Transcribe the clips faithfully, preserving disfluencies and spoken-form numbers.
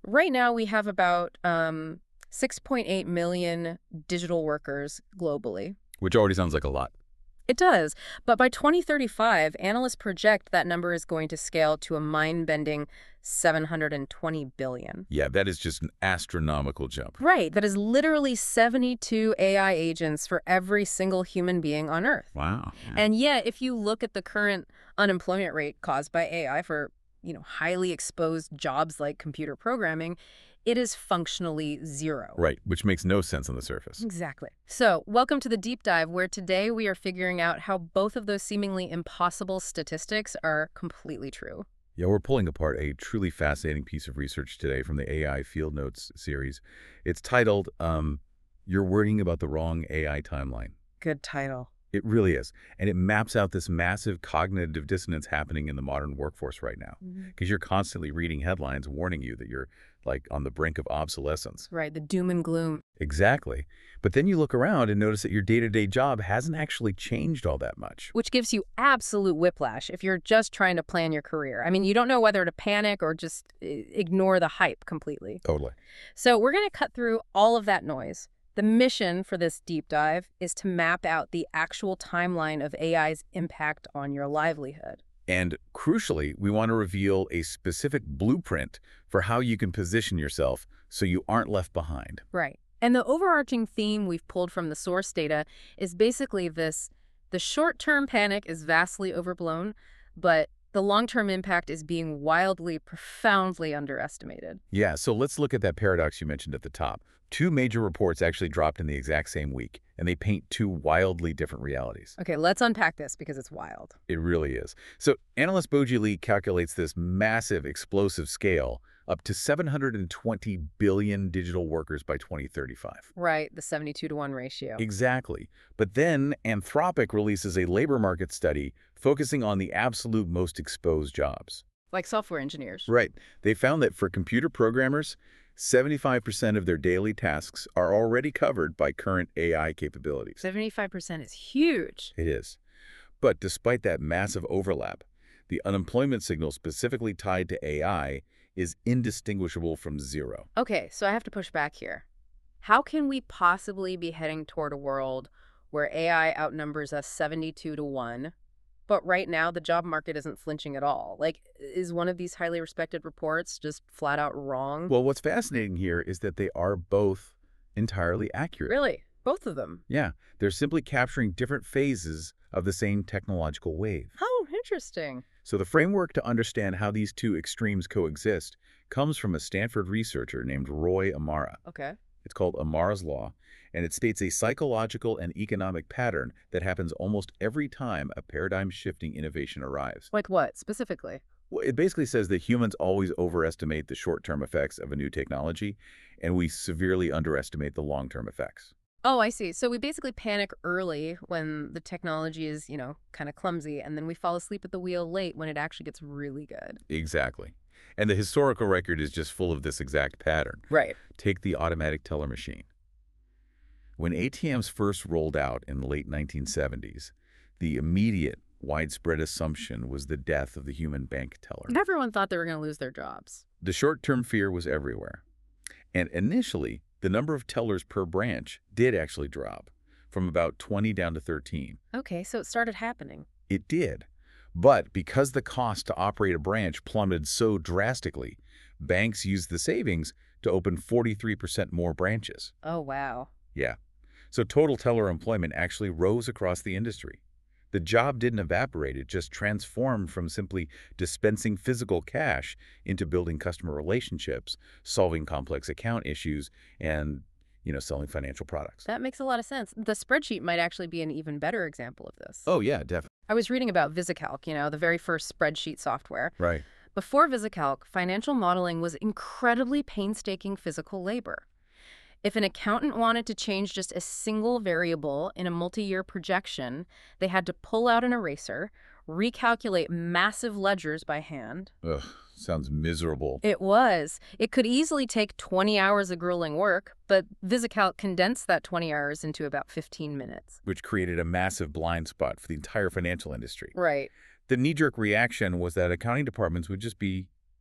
Right now, we have about um, six point eight million digital workers globally. Which already sounds like a lot. It does, but by twenty thirty-five, analysts project that number is going to scale to a mind-bending seven hundred twenty billion. Yeah, that is just an astronomical jump. Right, that is literally seventy-two A I agents for every single human being on Earth. Wow. Yeah. And yet, if you look at the current unemployment rate caused by A I for, you know, highly exposed jobs like computer programming, it is functionally zero. Right, which makes no sense on the surface. Exactly. So, welcome to the deep dive, where today we are figuring out how both of those seemingly impossible statistics are completely true. Yeah, we're pulling apart a truly fascinating piece of research today from the A I Field Notes series. It's titled, um, You're Worrying About the Wrong A I Timeline. Good title. It really is. And it maps out this massive cognitive dissonance happening in the modern workforce right now. Because Mm-hmm. you're constantly reading headlines warning you that you're, like, on the brink of obsolescence. Right, the doom and gloom. Exactly. But then you look around and notice that your day-to-day job hasn't actually changed all that much. Which gives you absolute whiplash if you're just trying to plan your career. I mean, you don't know whether to panic or just uh, ignore the hype completely. Totally. So we're going to cut through all of that noise. The mission for this deep dive is to map out the actual timeline of A I's impact on your livelihood. And crucially, we want to reveal a specific blueprint for how you can position yourself so you aren't left behind. Right. And the overarching theme we've pulled from the source data is basically this: the short-term panic is vastly overblown, but the long-term impact is being wildly, profoundly underestimated. Yeah, so let's look at that paradox you mentioned at the top. Two major reports actually dropped in the exact same week, and they paint two wildly different realities. Okay, let's unpack this because it's wild. It really is. So analyst Boji Lee calculates this massive explosive scale up to seven hundred twenty billion digital workers by twenty thirty-five. Right, the seventy-two to one ratio. Exactly. But then Anthropic releases a labor market study focusing on the absolute most exposed jobs. Like software engineers. Right. They found that for computer programmers, seventy-five percent of their daily tasks are already covered by current A I capabilities. seventy-five percent is huge. It is. But despite that massive overlap, the unemployment signal specifically tied to A I is indistinguishable from zero. Okay, so I have to push back here. How can we possibly be heading toward a world where A I outnumbers us seventy-two to one, but right now the job market isn't flinching at all? Like, is one of these highly respected reports just flat out wrong? Well, what's fascinating here is that they are both entirely accurate. Really? Both of them? Yeah, they're simply capturing different phases of the same technological wave. Oh, interesting. So the framework to understand how these two extremes coexist comes from a Stanford researcher named Roy Amara. Okay. It's called Amara's Law, and it states a psychological and economic pattern that happens almost every time a paradigm-shifting innovation arrives. Like what, specifically? Well, it basically says that humans always overestimate the short-term effects of a new technology, and we severely underestimate the long-term effects. Oh, I see. So we basically panic early when the technology is, you know, kind of clumsy, and then we fall asleep at the wheel late when it actually gets really good. Exactly. And the historical record is just full of this exact pattern. Right. Take the automatic teller machine. When A T Ms first rolled out in the late nineteen seventies, the immediate, widespread assumption was the death of the human bank teller. Everyone thought they were going to lose their jobs. The short-term fear was everywhere. And initially, the number of tellers per branch did actually drop, from about twenty down to thirteen. Okay, so it started happening. It did. But because the cost to operate a branch plummeted so drastically, banks used the savings to open forty-three percent more branches. Oh, wow. Yeah. So total teller employment actually rose across the industry. The job didn't evaporate, it just transformed from simply dispensing physical cash into building customer relationships, solving complex account issues, and, you know, selling financial products. That makes a lot of sense. The spreadsheet might actually be an even better example of this. Oh, yeah, definitely. I was reading about VisiCalc, you know, the very first spreadsheet software. Right. Before VisiCalc, financial modeling was incredibly painstaking physical labor. If an accountant wanted to change just a single variable in a multi-year projection, they had to pull out an eraser, recalculate massive ledgers by hand. Ugh, sounds miserable. It was. It could easily take twenty hours of grueling work, but VisiCalc condensed that twenty hours into about fifteen minutes. Which created a massive blind spot for the entire financial industry. Right. The knee-jerk reaction was that accounting departments would just be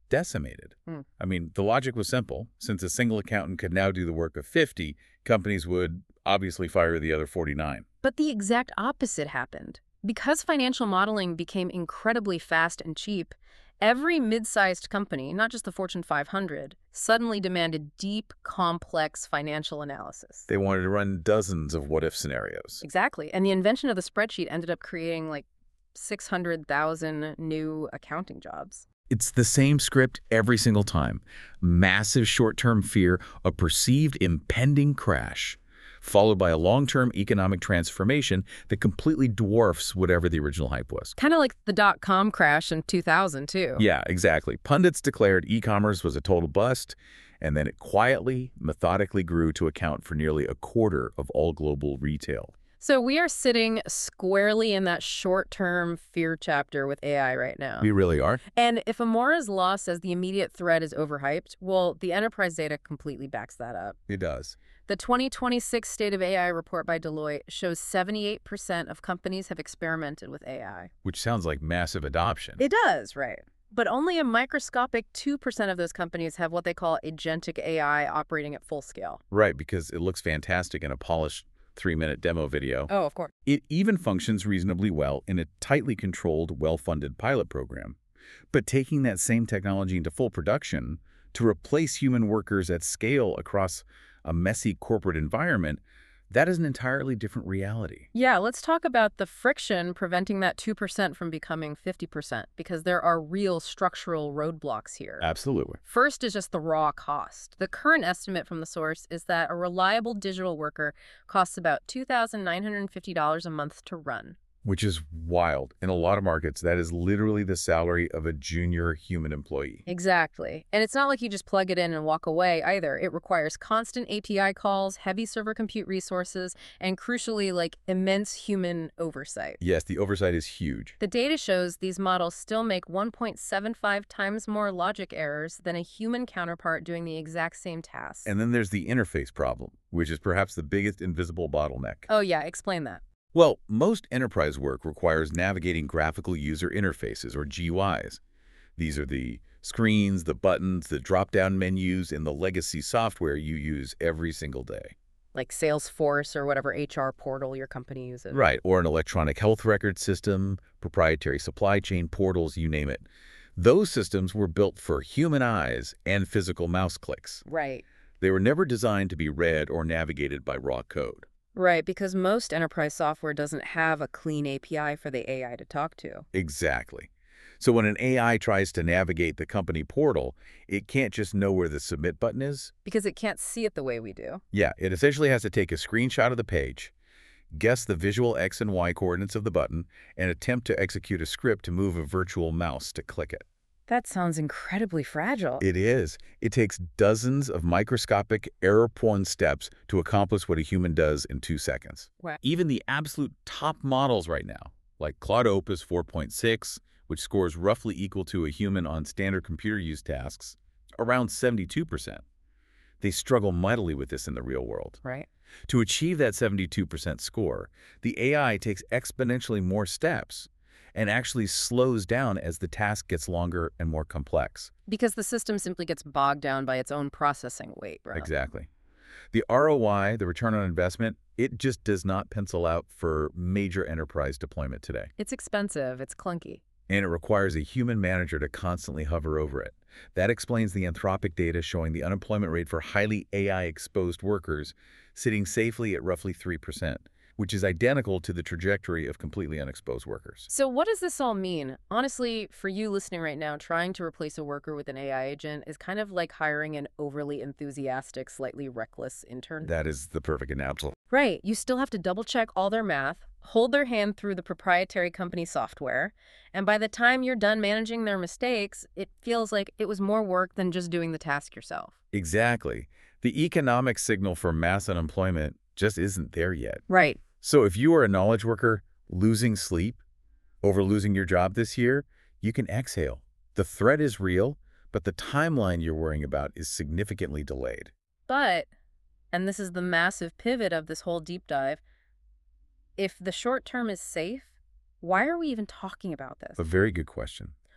decimated. Hmm. I mean, the logic was simple. Since a single accountant could now do the work of fifty, companies would obviously fire the other forty-nine. But the exact opposite happened. Because financial modeling became incredibly fast and cheap, every mid-sized company, not just the Fortune five hundred, suddenly demanded deep, complex financial analysis. They wanted to run dozens of what-if scenarios. Exactly. And the invention of the spreadsheet ended up creating like six hundred thousand new accounting jobs. It's the same script every single time. Massive short-term fear of perceived impending crash, followed by a long-term economic transformation that completely dwarfs whatever the original hype was. Kind of like the dot-com crash in two thousand, too. Yeah, exactly. Pundits declared e-commerce was a total bust, and then it quietly, methodically grew to account for nearly a quarter of all global retail. So we are sitting squarely in that short-term fear chapter with A I right now. We really are. And if Amora's law says the immediate threat is overhyped, well, the enterprise data completely backs that up. It does. The twenty twenty-six State of A I report by Deloitte shows seventy-eight percent of companies have experimented with A I. Which sounds like massive adoption. It does, right. But only a microscopic two percent of those companies have what they call agentic A I operating at full scale. Right, because it looks fantastic in a polished three-minute demo video. Oh, of course. It even functions reasonably well in a tightly controlled, well-funded pilot program. But taking that same technology into full production to replace human workers at scale across a messy corporate environment, that is an entirely different reality. Yeah, let's talk about the friction preventing that two percent from becoming fifty percent, because there are real structural roadblocks here. Absolutely. First is just the raw cost. The current estimate from the source is that a reliable digital worker costs about two thousand nine hundred fifty dollars a month to run. Which is wild. In a lot of markets, that is literally the salary of a junior human employee. Exactly. And it's not like you just plug it in and walk away either. It requires constant A P I calls, heavy server compute resources, and crucially, like immense human oversight. Yes, the oversight is huge. The data shows these models still make one point seven five times more logic errors than a human counterpart doing the exact same task. And then there's the interface problem, which is perhaps the biggest invisible bottleneck. Oh yeah, explain that. Well, most enterprise work requires navigating graphical user interfaces, or G U Is. These are the screens, the buttons, the drop-down menus, and the legacy software you use every single day. Like Salesforce or whatever H R portal your company uses. Right, or an electronic health record system, proprietary supply chain portals, you name it. Those systems were built for human eyes and physical mouse clicks. Right. They were never designed to be read or navigated by raw code. Right, because most enterprise software doesn't have a clean A P I for the A I to talk to. Exactly. So when an A I tries to navigate the company portal, it can't just know where the submit button is. Because it can't see it the way we do. Yeah, it essentially has to take a screenshot of the page, guess the visual X and Y coordinates of the button, and attempt to execute a script to move a virtual mouse to click it. That sounds incredibly fragile. It is. It takes dozens of microscopic, error-prone steps to accomplish what a human does in two seconds. Wow. Even the absolute top models right now, like Claude Opus four point six, which scores roughly equal to a human on standard computer use tasks, around seventy-two percent. They struggle mightily with this in the real world. Right. To achieve that seventy-two percent score, the A I takes exponentially more steps and actually slows down as the task gets longer and more complex. Because the system simply gets bogged down by its own processing weight, right? Exactly. The R O I, the return on investment, it just does not pencil out for major enterprise deployment today. It's expensive, it's clunky. And it requires a human manager to constantly hover over it. That explains the Anthropic data showing the unemployment rate for highly A I-exposed workers sitting safely at roughly three percent. Which is identical to the trajectory of completely unexposed workers. So what does this all mean? Honestly, for you listening right now, trying to replace a worker with an A I agent is kind of like hiring an overly enthusiastic, slightly reckless intern. That is the perfect analogy. Right. You still have to double-check all their math, hold their hand through the proprietary company software, and by the time you're done managing their mistakes, it feels like it was more work than just doing the task yourself. Exactly. The economic signal for mass unemployment just isn't there yet. Right. So if you are a knowledge worker losing sleep over losing your job this year, you can exhale. The threat is real, but the timeline you're worrying about is significantly delayed. But, and this is the massive pivot of this whole deep dive, if the short term is safe, why are we even talking about this? A very good question.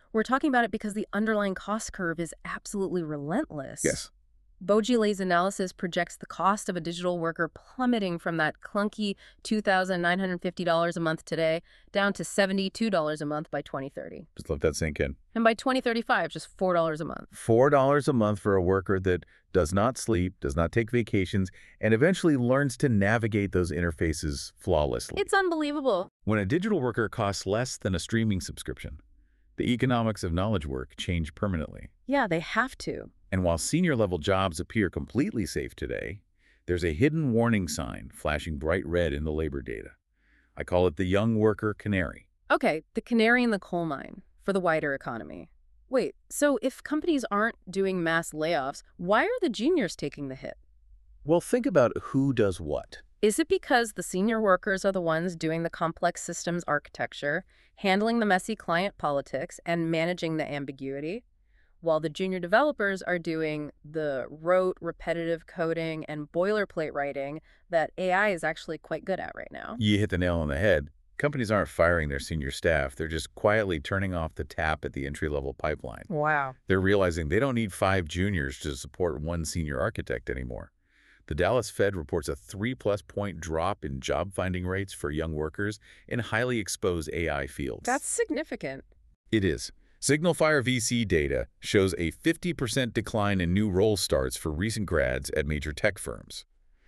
We're talking about it because the underlying cost curve is absolutely relentless. Yes. Beaujolais' analysis projects the cost of a digital worker plummeting from that clunky two thousand nine hundred fifty dollars a month today down to seventy-two dollars a month by twenty thirty. Just let that sink in. And by twenty thirty-five, just four dollars a month. four dollars a month for a worker that does not sleep, does not take vacations, and eventually learns to navigate those interfaces flawlessly. It's unbelievable. When a digital worker costs less than a streaming subscription, the economics of knowledge work change permanently. Yeah, they have to. And while senior-level jobs appear completely safe today, there's a hidden warning sign flashing bright red in the labor data. I call it the young worker canary. Okay, the canary in the coal mine for the wider economy. Wait, so if companies aren't doing mass layoffs, why are the juniors taking the hit? Well, think about who does what. Is it because the senior workers are the ones doing the complex systems architecture, handling the messy client politics, and managing the ambiguity, while the junior developers are doing the rote, repetitive coding and boilerplate writing that A I is actually quite good at right now? You hit the nail on the head. Companies aren't firing their senior staff. They're just quietly turning off the tap at the entry-level pipeline. Wow. They're realizing they don't need five juniors to support one senior architect anymore. The Dallas Fed reports a three-plus point drop in job-finding rates for young workers in highly exposed A I fields. That's significant. It is. SignalFire V C data shows a fifty percent decline in new role starts for recent grads at major tech firms.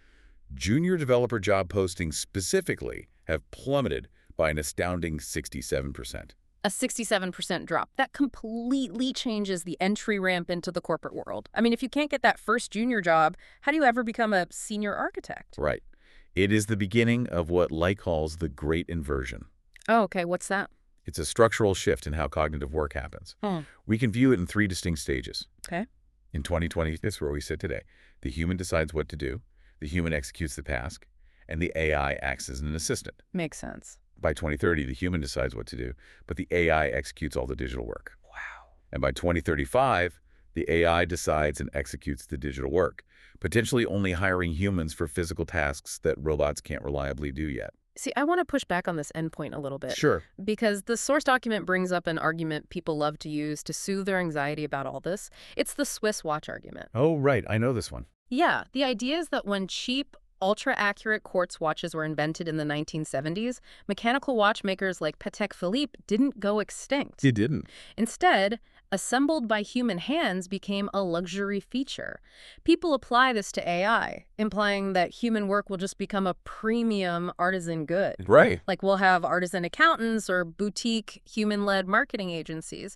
Junior developer job postings specifically have plummeted by an astounding sixty-seven percent. A sixty-seven percent drop. That completely changes the entry ramp into the corporate world. I mean, if you can't get that first junior job, how do you ever become a senior architect? Right. It is the beginning of what Light calls the Great Inversion. Oh, okay. What's that? It's a structural shift in how cognitive work happens. Hmm. We can view it in three distinct stages. Okay. In twenty twenty, this is where we sit today. The human decides what to do, the human executes the task, and the A I acts as an assistant. Makes sense. By twenty thirty, the human decides what to do, but the A I executes all the digital work. Wow. And by twenty thirty-five, the A I decides and executes the digital work, potentially only hiring humans for physical tasks that robots can't reliably do yet. See, I want to push back on this endpoint a little bit. Sure. Because the source document brings up an argument people love to use to soothe their anxiety about all this. It's the Swiss watch argument. Oh, right. I know this one. Yeah, the idea is that when cheap, ultra-accurate quartz watches were invented in the nineteen seventies, mechanical watchmakers like Patek Philippe didn't go extinct. It didn't. Instead, assembled by human hands became a luxury feature. People apply this to A I, implying that human work will just become a premium artisan good. Right. Like we'll have artisan accountants or boutique human-led marketing agencies.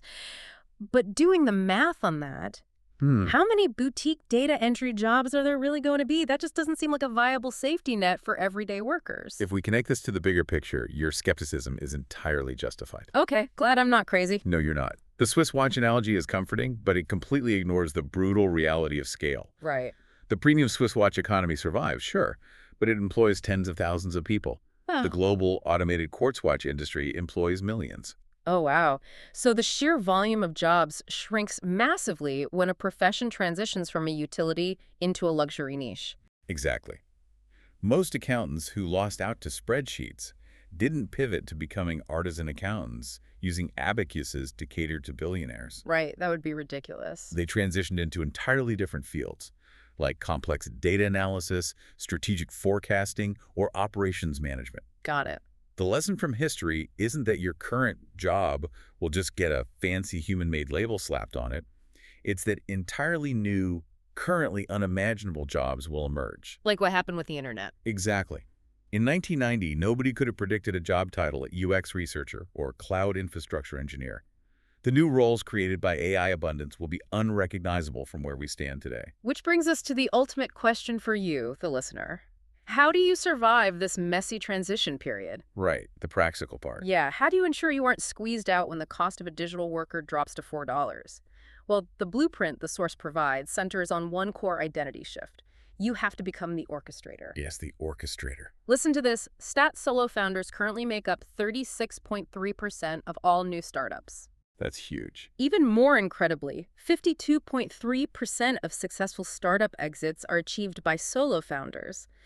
But doing the math on that, Hmm. how many boutique data entry jobs are there really going to be? That just doesn't seem like a viable safety net for everyday workers. If we connect this to the bigger picture, your skepticism is entirely justified. Okay, glad I'm not crazy. No, you're not. The Swiss watch analogy is comforting, but it completely ignores the brutal reality of scale. Right. The premium Swiss watch economy survives, sure, but it employs tens of thousands of people. Oh. The global automated quartz watch industry employs millions. Oh, wow. So the sheer volume of jobs shrinks massively when a profession transitions from a utility into a luxury niche. Exactly. Most accountants who lost out to spreadsheets didn't pivot to becoming artisan accountants using abacuses to cater to billionaires. Right, that would be ridiculous. They transitioned into entirely different fields, like complex data analysis, strategic forecasting, or operations management. Got it. The lesson from history isn't that your current job will just get a fancy human-made label slapped on it. It's that entirely new, currently unimaginable jobs will emerge. Like what happened with the internet. Exactly. In nineteen ninety, nobody could have predicted a job title at U X researcher or cloud infrastructure engineer. The new roles created by A I abundance will be unrecognizable from where we stand today. Which brings us to the ultimate question for you, the listener. How do you survive this messy transition period? Right, the practical part. Yeah, how do you ensure you aren't squeezed out when the cost of a digital worker drops to four dollars? Well, the blueprint the source provides centers on one core identity shift. You have to become the orchestrator. Yes, the orchestrator. Listen to this. Stat Solo founders currently make up thirty-six point three percent of all new startups. That's huge. Even more incredibly, fifty-two point three percent of successful startup exits are achieved by solo founders.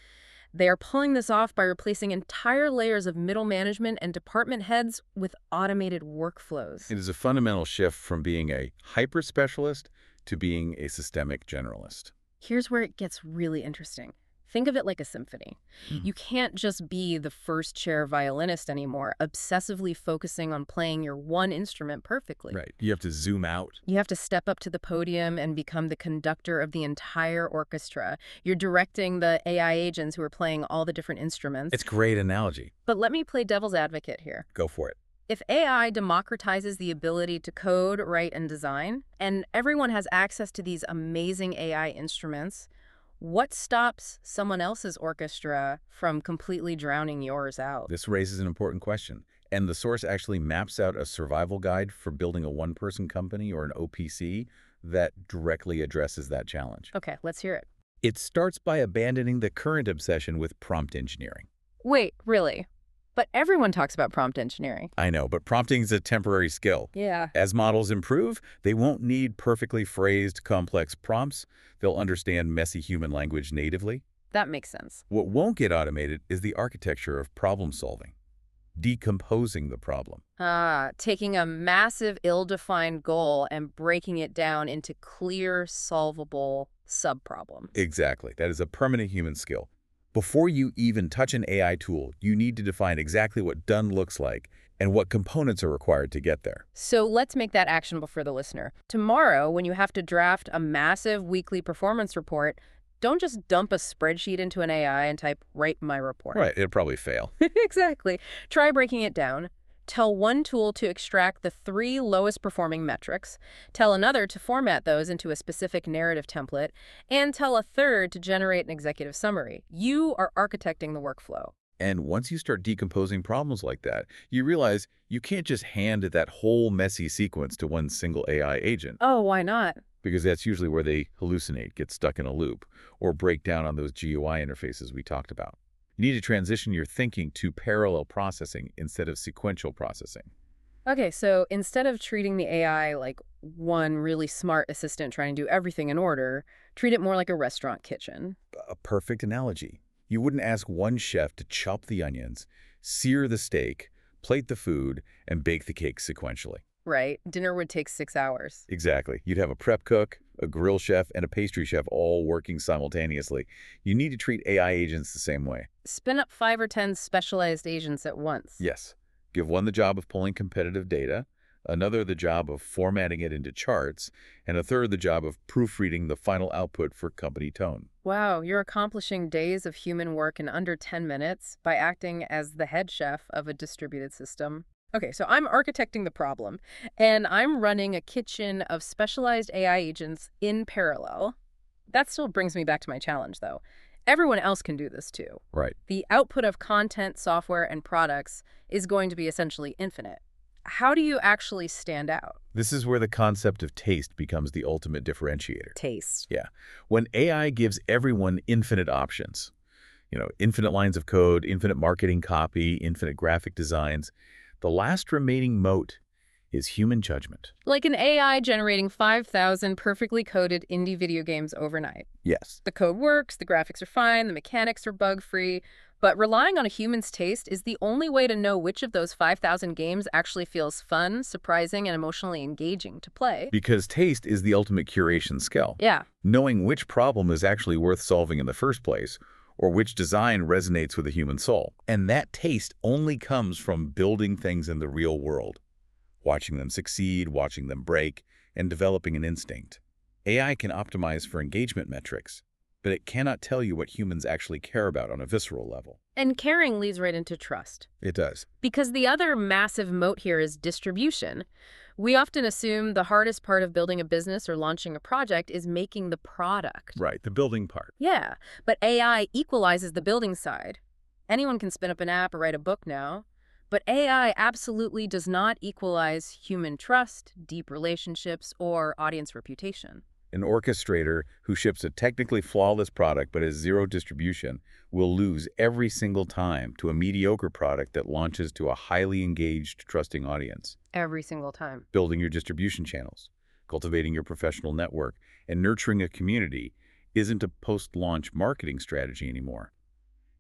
They are pulling this off by replacing entire layers of middle management and department heads with automated workflows. It is a fundamental shift from being a hyper-specialist to being a systemic generalist. Here's where it gets really interesting. Think of it like a symphony. Mm. You can't just be the first chair violinist anymore, obsessively focusing on playing your one instrument perfectly. Right. You have to zoom out. You have to step up to the podium and become the conductor of the entire orchestra. You're directing the A I agents who are playing all the different instruments. It's a great analogy. But let me play devil's advocate here. Go for it. If A I democratizes the ability to code, write, and design, and everyone has access to these amazing A I instruments, what stops someone else's orchestra from completely drowning yours out? This raises an important question. And the source actually maps out a survival guide for building a one-person company or an O P C that directly addresses that challenge. Okay, let's hear it. It starts by abandoning the current obsession with prompt engineering. Wait, really? But everyone talks about prompt engineering. I know, but prompting is a temporary skill. Yeah. As models improve, they won't need perfectly phrased, complex prompts. They'll understand messy human language natively. That makes sense. What won't get automated is the architecture of problem solving, decomposing the problem. Ah, taking a massive, ill-defined goal and breaking it down into clear, solvable subproblems. Exactly. That is a permanent human skill. Before you even touch an A I tool, you need to define exactly what done looks like and what components are required to get there. So let's make that actionable for the listener. Tomorrow, when you have to draft a massive weekly performance report, don't just dump a spreadsheet into an A I and type, "Write my report." Right, it'll probably fail. Exactly. Try breaking it down. Tell one tool to extract the three lowest performing metrics, tell another to format those into a specific narrative template, and tell a third to generate an executive summary. You are architecting the workflow. And once you start decomposing problems like that, you realize you can't just hand that whole messy sequence to one single A I agent. Oh, why not? Because that's usually where they hallucinate, get stuck in a loop, or break down on those G U I interfaces we talked about. You need to transition your thinking to parallel processing instead of sequential processing. Okay, so instead of treating the A I like one really smart assistant trying to do everything in order, treat it more like a restaurant kitchen. A perfect analogy. You wouldn't ask one chef to chop the onions, sear the steak, plate the food, and bake the cake sequentially. Right. Dinner would take six hours. Exactly. You'd have a prep cook, a grill chef, and a pastry chef all working simultaneously. You need to treat A I agents the same way. Spin up five or ten specialized agents at once. Yes. Give one the job of pulling competitive data, another the job of formatting it into charts, and a third the job of proofreading the final output for company tone. Wow, you're accomplishing days of human work in under ten minutes by acting as the head chef of a distributed system. Okay, so I'm architecting the problem, and I'm running a kitchen of specialized A I agents in parallel. That still brings me back to my challenge, though. Everyone else can do this, too. Right. The output of content, software, and products is going to be essentially infinite. How do you actually stand out? This is where the concept of taste becomes the ultimate differentiator. Taste. Yeah. When A I gives everyone infinite options, you know, infinite lines of code, infinite marketing copy, infinite graphic designs, the last remaining moat is human judgment. Like an A I generating five thousand perfectly coded indie video games overnight. Yes. The code works, the graphics are fine, the mechanics are bug-free, but relying on a human's taste is the only way to know which of those five thousand games actually feels fun, surprising, and emotionally engaging to play. Because taste is the ultimate curation skill. Yeah. Knowing which problem is actually worth solving in the first place, or which design resonates with the human soul. And that taste only comes from building things in the real world, watching them succeed, watching them break, and developing an instinct. A I can optimize for engagement metrics, but it cannot tell you what humans actually care about on a visceral level. And caring leads right into trust. It does. Because the other massive moat here is distribution. We often assume the hardest part of building a business or launching a project is making the product. Right, the building part. Yeah, but A I equalizes the building side. Anyone can spin up an app or write a book now. But A I absolutely does not equalize human trust, deep relationships, or audience reputation. An orchestrator who ships a technically flawless product but has zero distribution will lose every single time to a mediocre product that launches to a highly engaged, trusting audience. Every single time. Building your distribution channels, cultivating your professional network, and nurturing a community isn't a post-launch marketing strategy anymore.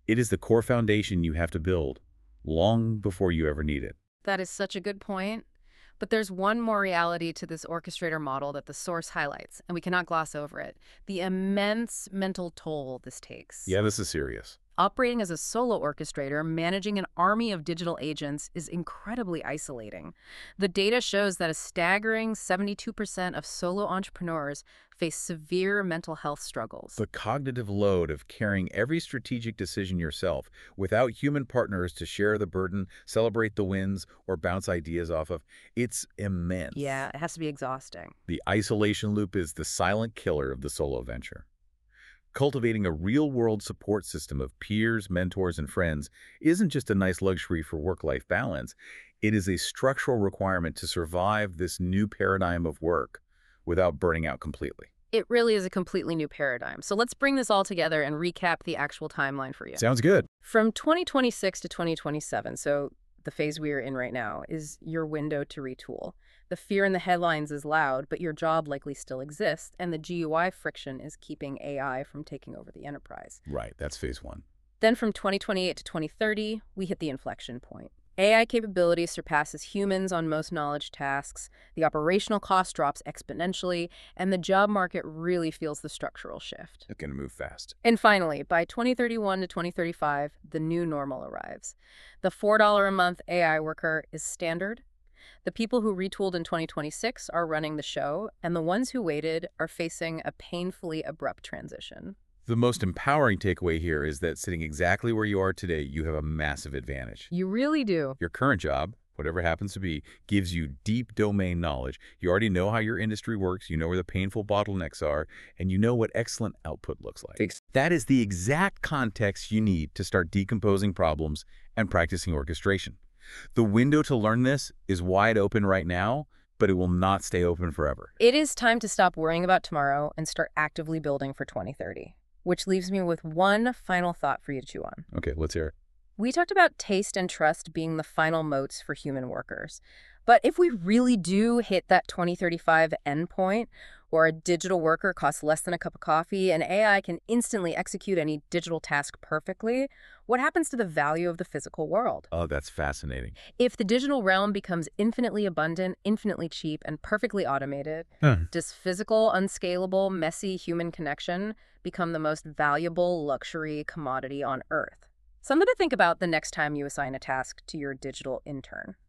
It is the core foundation you have to build long before you ever need it. That is such a good point. But there's one more reality to this orchestrator model that the source highlights, and we cannot gloss over it: the immense mental toll this takes. Yeah, this is serious. Operating as a solo orchestrator, managing an army of digital agents is incredibly isolating. The data shows that a staggering seventy-two percent of solo entrepreneurs face severe mental health struggles. The cognitive load of carrying every strategic decision yourself without human partners to share the burden, celebrate the wins, or bounce ideas off of, it's immense. Yeah, it has to be exhausting. The isolation loop is the silent killer of the solo venture. Cultivating a real-world support system of peers, mentors, and friends isn't just a nice luxury for work-life balance. It is a structural requirement to survive this new paradigm of work without burning out completely. It really is a completely new paradigm. So let's bring this all together and recap the actual timeline for you. Sounds good. From twenty twenty-six to twenty twenty-seven, so the phase we are in right now, is your window to retool. The fear in the headlines is loud, but your job likely still exists, and the G U I friction is keeping A I from taking over the enterprise. Right, that's phase one. Then from twenty twenty-eight to twenty thirty, we hit the inflection point. A I capability surpasses humans on most knowledge tasks, the operational cost drops exponentially, and the job market really feels the structural shift. It's going to move fast. And finally, by twenty thirty-one to twenty thirty-five, the new normal arrives. The four dollars a month A I worker is standard. The people who retooled in twenty twenty-six are running the show, and the ones who waited are facing a painfully abrupt transition. The most empowering takeaway here is that sitting exactly where you are today, you have a massive advantage. You really do. Your current job, whatever it happens to be, gives you deep domain knowledge. You already know how your industry works, you know where the painful bottlenecks are, and you know what excellent output looks like. Thanks. That is the exact context you need to start decomposing problems and practicing orchestration. The window to learn this is wide open right now, but it will not stay open forever. It is time to stop worrying about tomorrow and start actively building for twenty thirty. Which leaves me with one final thought for you to chew on. Okay, let's hear it. We talked about taste and trust being the final moats for human workers. But if we really do hit that twenty thirty-five endpoint, where a digital worker costs less than a cup of coffee and A I can instantly execute any digital task perfectly, what happens to the value of the physical world? Oh, that's fascinating. If the digital realm becomes infinitely abundant, infinitely cheap, and perfectly automated, Huh. does physical, unscalable, messy human connection become the most valuable luxury commodity on Earth? Something to think about the next time you assign a task to your digital intern.